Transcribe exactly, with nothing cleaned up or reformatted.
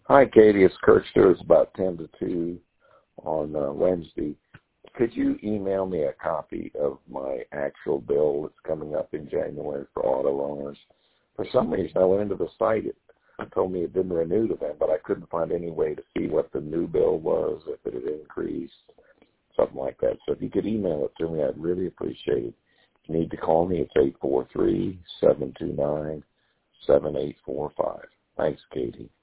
Hi, Katie. It's Kurt Stewart. It's about ten to two on uh, Wednesday. Could you email me a copy of my actual bill that's coming up in January for auto owners? For some reason, I went into the site. It told me it didn't renew to them, but I couldn't find any way to see what the new bill was, if it had increased, something like that. So if you could email it to me, I'd really appreciate it. If you need to call me, it's eight four three, seven two nine, seven eight four five. Thanks, Katie.